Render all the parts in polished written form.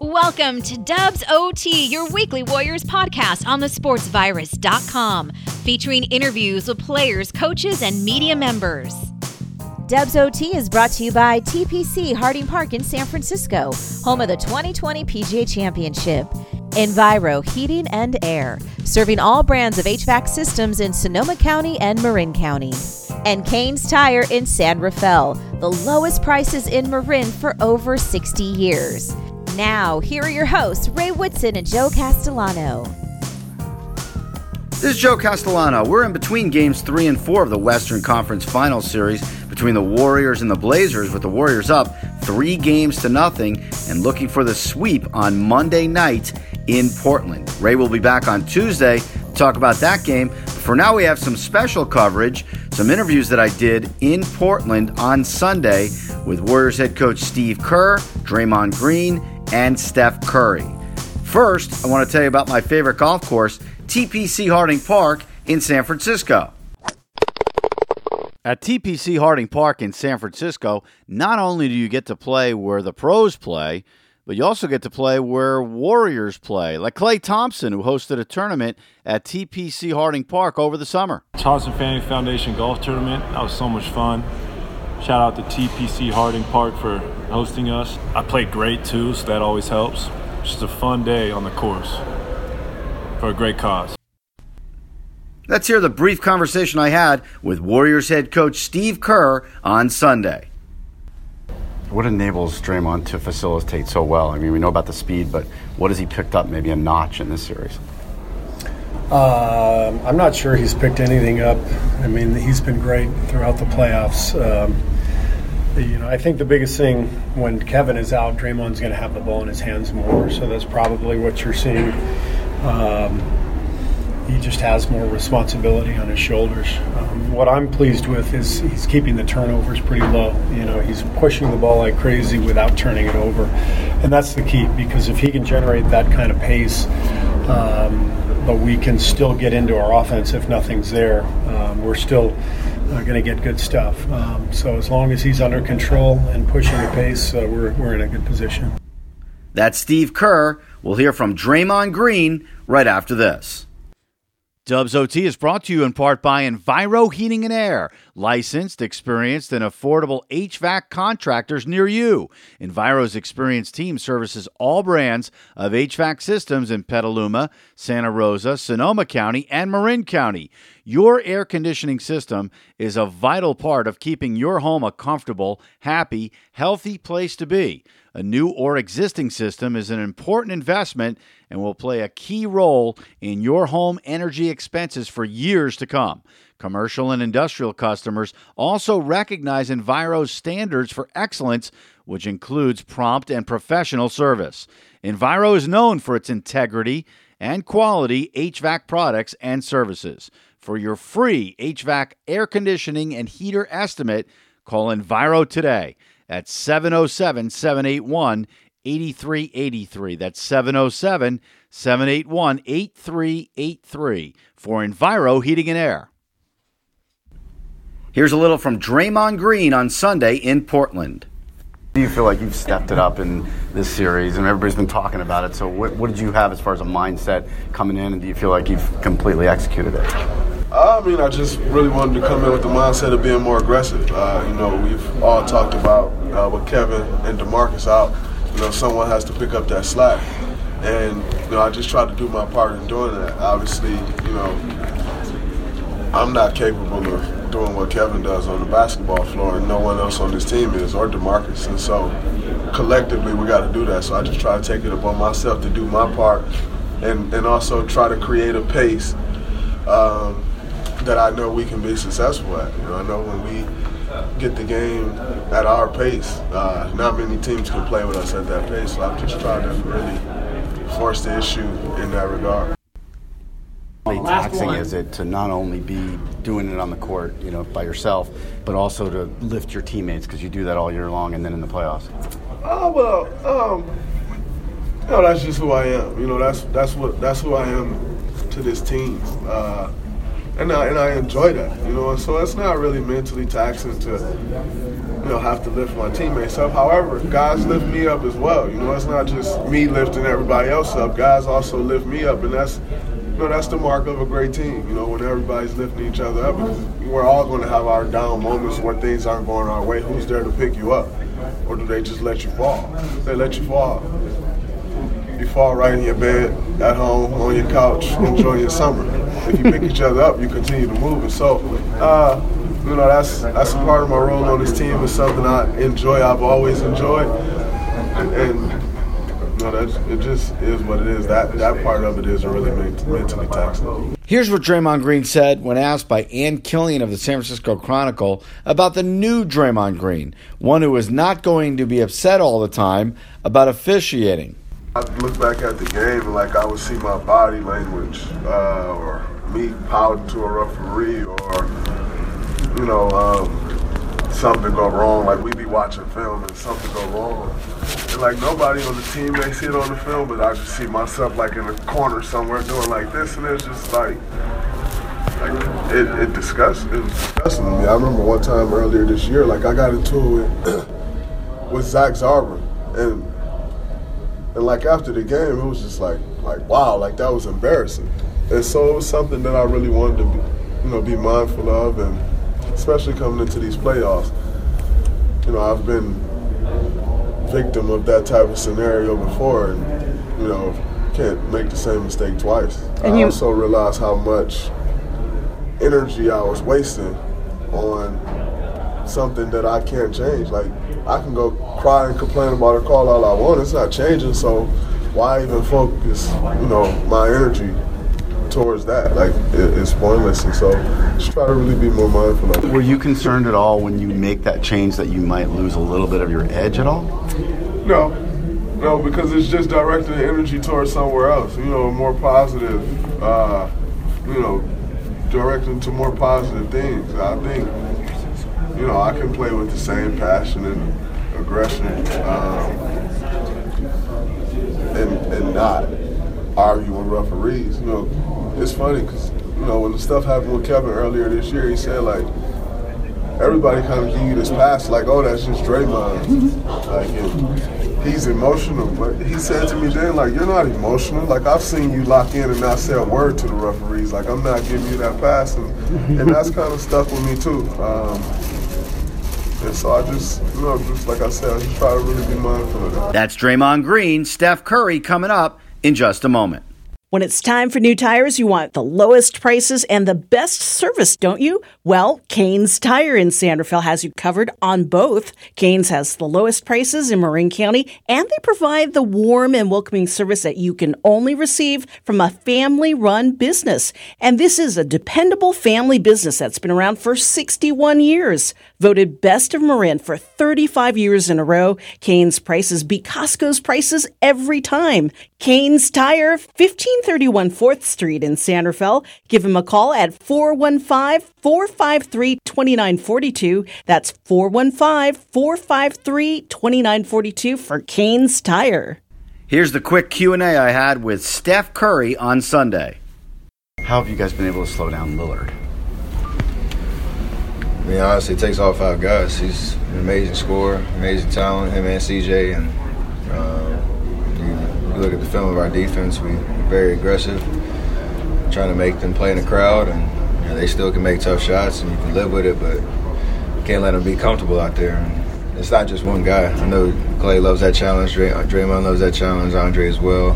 Welcome to Dubs OT, your weekly Warriors podcast on thesportsvirus.com, featuring interviews with players, coaches, and media members. Dubs OT is brought to you by TPC Harding Park in San Francisco, home of the 2020 PGA Championship. Enviro Heating and Air, serving all brands of HVAC systems in Sonoma County and Marin County. And Kane's Tire in San Rafael, the lowest prices in Marin for over 60 years. Now, here are your hosts, Ray Woodson and Joe Castellano. This is Joe Castellano. We're in between games 3 and 4 of the Western Conference Finals Series between the Warriors and the Blazers, with the Warriors up 3-0 and looking for the sweep on Monday night in Portland. Ray will be back on Tuesday to talk about that game. For now, we have some special coverage, some interviews that I did in Portland on Sunday with Warriors head coach Steve Kerr, Draymond Green, and Steph Curry. First, I want to tell you about my favorite golf course, TPC Harding Park in San Francisco. At TPC Harding Park in San Francisco, not only do you get to play where the pros play, but you also get to play where Warriors play, like Klay Thompson, who hosted a tournament at TPC Harding Park over the summer. Thompson Family Foundation Golf Tournament, that was so much fun. Shout out to TPC Harding Park for hosting us. I played great too, so that always helps. Just a fun day on the course for a great cause. Let's hear the brief conversation I had with Warriors head coach Steve Kerr on Sunday. What enables Draymond to facilitate so well? I mean, we know about the speed, but what has he picked up maybe a notch in this series? I'm not sure he's picked anything up. I mean, he's been great throughout the playoffs. I think the biggest thing when Kevin is out, Draymond's going to have the ball in his hands more, so that's probably what you're seeing. He just has more responsibility on his shoulders. What I'm pleased with is he's keeping the turnovers pretty low. He's pushing the ball like crazy without turning it over. And that's the key, because if he can generate that kind of pace, but we can still get into our offense if nothing's there, we're still going to get good stuff. So as long as he's under control and pushing the pace, we're in a good position. That's Steve Kerr. We'll hear from Draymond Green right after this. Dubs OT is brought to you in part by Enviro Heating and Air, licensed, experienced, and affordable HVAC contractors near you. Enviro's experienced team services all brands of HVAC systems in Petaluma, Santa Rosa, Sonoma County, and Marin County. Your air conditioning system is a vital part of keeping your home a comfortable, happy, healthy place to be. A new or existing system is an important investment and will play a key role in your home energy expenses for years to come. Commercial and industrial customers also recognize Enviro's standards for excellence, which includes prompt and professional service. Enviro is known for its integrity and quality HVAC products and services. For your free HVAC air conditioning and heater estimate, call Enviro today at 707-781-8383. That's 707-781-8383 for Enviro Heating and Air. Here's a little from Draymond Green on Sunday in Portland. Do you feel like you've stepped it up in this series, and everybody's been talking about it? So what did you have as far as a mindset coming in, and do you feel like you've completely executed it? I just really wanted to come in with the mindset of being more aggressive. We've all talked about with Kevin and DeMarcus out, someone has to pick up that slack. And, I just tried to do my part in doing that. Obviously, I'm not capable of doing what Kevin does on the basketball floor, and no one else on this team is, or DeMarcus. And so collectively we got to do that. So I just try to take it upon myself to do my part and also try to create a pace that I know we can be successful at. I know when we get the game at our pace, not many teams can play with us at that pace. So I'm just trying to really force the issue in that regard. How taxing is it to not only be doing it on the court, by yourself, but also to lift your teammates, because you do that all year long and then in the playoffs? That's just who I am. That's who I am to this team. And I enjoy that, you know. And so it's not really mentally taxing to, you know, have to lift my teammates up. However, guys lift me up as well. You know, it's not just me lifting everybody else up. Guys also lift me up, and that's the mark of a great team. You know, when everybody's lifting each other up, because we're all going to have our down moments where things aren't going our way. Who's there to pick you up, or do they just let you fall? They let you fall. You fall right in your bed, at home, on your couch, enjoying your summer. If you pick each other up, you continue to move. And so, you know, that's a part of my role on this team. It's something I enjoy. I've always enjoyed, and you know, it just is what it is. That part of it is really mentally taxing. Here's what Draymond Green said when asked by Ann Killian of the San Francisco Chronicle about the new Draymond Green, one who is not going to be upset all the time about officiating. I look back at the game and like I would see my body language or me pouting to a referee or, you know, something go wrong. Like we be watching film and something go wrong. And like nobody on the team may see it on the film, but I just see myself like in a corner somewhere doing like this, and it's just like it was disgusting to me. I remember one time earlier this year, like I got into it with Zach Zarber, and like after the game, it was just like wow, like that was embarrassing. And so it was something that I really wanted to be mindful of, and especially coming into these playoffs. You know, I've been victim of that type of scenario before, and you know, can't make the same mistake twice. And I also realized how much energy I was wasting on something that I can't change. Like, I can go cry and complain about a call all I want. It's not changing, so why even focus, you know, my energy towards that? Like, it's pointless, and so just try to really be more mindful of it. Were you concerned at all when you make that change that you might lose a little bit of your edge at all? No, because it's just directing the energy towards somewhere else, you know, more positive, you know, directing to more positive things. I think, you know, I can play with the same passion and aggression and not argue with referees. You know, it's funny because, you know, when the stuff happened with Kevin earlier this year, he said, like, everybody kind of give you this pass, like, oh, that's just Draymond. Like, and he's emotional. But he said to me then, like, you're not emotional. Like, I've seen you lock in and not say a word to the referees. Like, I'm not giving you that pass. And that's kind of stuck with me, too. And so I just, you know, just like I said, I just try to really be mindful of that. That's Draymond Green. Steph Curry coming up in just a moment. When it's time for new tires, you want the lowest prices and the best service, don't you? Well, Kane's Tire in San Rafael has you covered on both. Kane's has the lowest prices in Marin County, and they provide the warm and welcoming service that you can only receive from a family-run business. And this is a dependable family business that's been around for 61 years. Voted best of Marin for 35 years in a row, Kane's prices beat Costco's prices every time. Kane's Tire, 1531 4th Street in San Rafael. Give him a call at 415-453-2942. That's 415-453-2942 for Kane's Tire. Here's the quick Q&A I had with Steph Curry on Sunday. How have you guys been able to slow down Lillard? I mean, honestly, it takes all 5 guys. He's an amazing scorer, amazing talent, him and CJ. And you look at the film of our defense, we're very aggressive, trying to make them play in the crowd, and you know, they still can make tough shots, and you can live with it, but you can't let them be comfortable out there. And it's not just one guy. I know Clay loves that challenge, Draymond loves that challenge, Andre as well.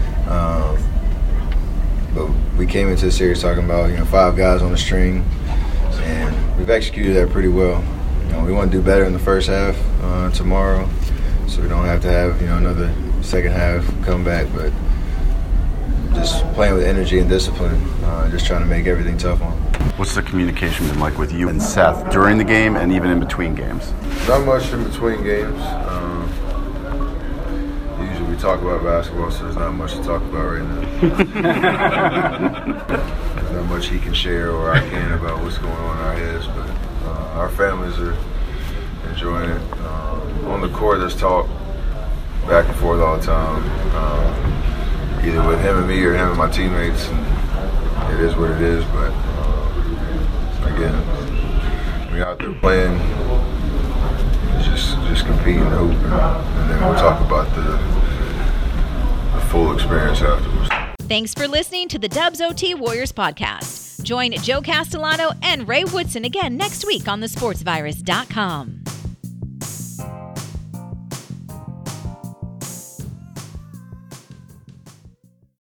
But we came into the series talking about, you know, 5 guys on the string, and we've executed that pretty well. You know, we want to do better in the first half tomorrow, so we don't have to have, you know, another second half comeback, but just playing with energy and discipline, just trying to make everything tough on them. What's the communication been like with you and Seth during the game and even in between games? Not much in between games. Usually we talk about basketball, so there's not much to talk about right now. There's not much he can share or I can about what's going on in our heads, but our families are enjoying it. On the court, there's talk back and forth all the time, either with him and me or him and my teammates, and it is what it is, but again. We out there playing, just competing, hooping, and then we'll talk about the full experience afterwards. Thanks for listening to the Dubs OT Warriors podcast. Join Joe Castellano and Ray Woodson again next week on thesportsvirus.com.